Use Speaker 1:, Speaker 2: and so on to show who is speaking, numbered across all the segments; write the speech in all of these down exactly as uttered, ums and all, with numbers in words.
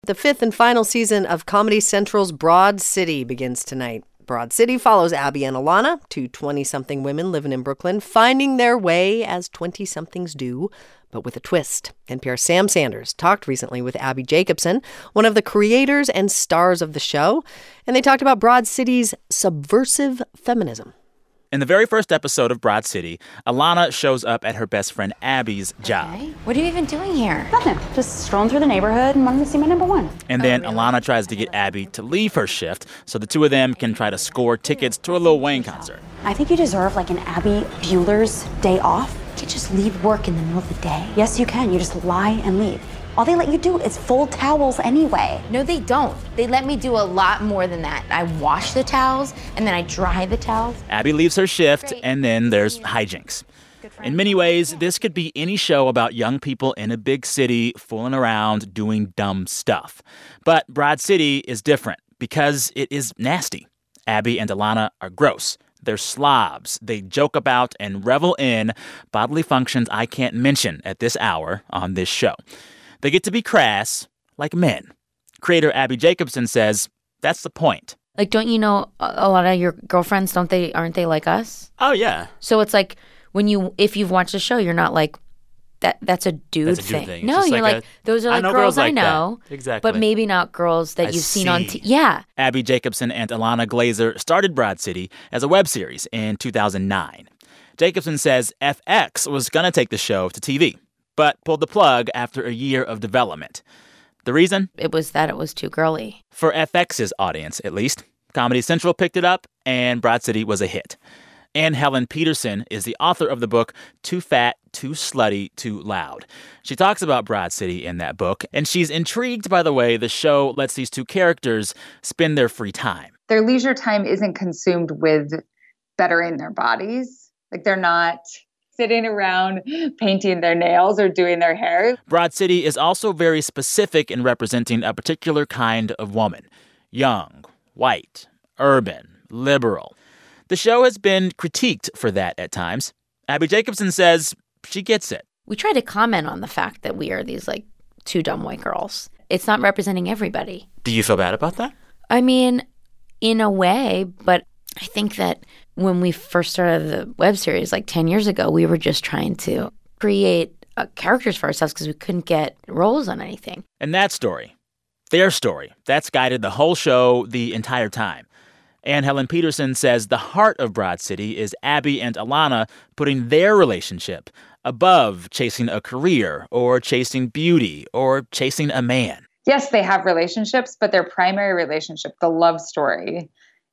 Speaker 1: The fifth and final season of Comedy Central's Broad City begins tonight. Broad City follows Abby and Ilana, two twenty-something women living in Brooklyn, finding their way as twenty-somethings do, but with a twist. N P R's Sam Sanders talked recently with Abby Jacobson, one of the creators and stars of the show, and they talked about Broad City's subversive feminism.
Speaker 2: In the very first episode of Broad City, Ilana shows up at her best friend Abby's job.
Speaker 3: Okay. What are you even doing here?
Speaker 4: Nothing. Just strolling through the neighborhood and wanted to see my number one.
Speaker 2: And then
Speaker 3: Oh, really?
Speaker 2: Ilana tries to get Abby to leave her shift so the two of them can try to score tickets to a Lil Wayne concert.
Speaker 4: I think you deserve like an Abby Bueller's day off.
Speaker 3: You can't just leave work in the middle of the day.
Speaker 4: Yes, you can. You just lie and leave. All they let you do is fold towels anyway.
Speaker 3: No, they don't. They let me do a lot more than that. I wash the towels, and then I dry the towels.
Speaker 2: Abby leaves her shift, and then there's hijinks. In many ways, this could be any show about young people in a big city fooling around doing dumb stuff. But Broad City is different because it is nasty. Abby and Ilana are gross. They're slobs. They joke about and revel in bodily functions I can't mention at this hour on this show. They get to be crass like men. Creator Abby Jacobson says that's the point.
Speaker 5: Like, don't you know a a lot of your girlfriends, don't they, aren't they like us?
Speaker 2: Oh, yeah.
Speaker 5: So it's like when you, if you've watched the show, you're not like, that. that's a dude
Speaker 2: That's a dude
Speaker 5: thing.
Speaker 2: thing. It's
Speaker 5: No,
Speaker 2: just
Speaker 5: you're
Speaker 2: like
Speaker 5: like,
Speaker 2: a-
Speaker 5: those are
Speaker 2: I
Speaker 5: like
Speaker 2: know
Speaker 5: girls,
Speaker 2: girls
Speaker 5: I
Speaker 2: like that.
Speaker 5: know.
Speaker 2: Exactly.
Speaker 5: But maybe not girls that
Speaker 2: I
Speaker 5: you've seen on
Speaker 2: see.
Speaker 5: T V. Yeah.
Speaker 2: Abby Jacobson and Ilana Glazer started Broad City as a web series in two thousand nine. Jacobson says F X was going to take the show to T V, but pulled the plug after a year of development. The reason?
Speaker 5: It was that it was too girly.
Speaker 2: For F X's audience, at least. Comedy Central picked it up, and Broad City was a hit. Anne Helen Peterson is the author of the book Too Fat, Too Slutty, Too Loud. She talks about Broad City in that book, and she's intrigued by the way the show lets these two characters spend their free time.
Speaker 6: Their leisure time isn't consumed with bettering their bodies. Like, they're not sitting around painting their nails or doing their hair.
Speaker 2: Broad City is also very specific in representing a particular kind of woman. Young, white, urban, liberal. The show has been critiqued for that at times. Abby Jacobson says she gets it.
Speaker 5: We try to comment on the fact that we are these, like, two dumb white girls. It's not representing everybody.
Speaker 2: Do you feel bad about that?
Speaker 5: I mean, in a way, but I think that when we first started the web series, like ten years ago, we were just trying to create uh, characters for ourselves because we couldn't get roles on anything.
Speaker 2: And that story, their story, that's guided the whole show the entire time. Anne Helen Peterson says the heart of Broad City is Abby and Ilana putting their relationship above chasing a career or chasing beauty or chasing a man.
Speaker 6: Yes, they have relationships, but their primary relationship, the love story,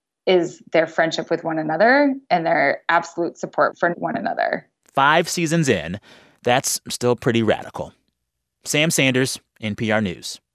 Speaker 6: is their friendship with one another and their absolute support for one another.
Speaker 2: Five seasons in, that's still pretty radical. Sam Sanders, N P R News.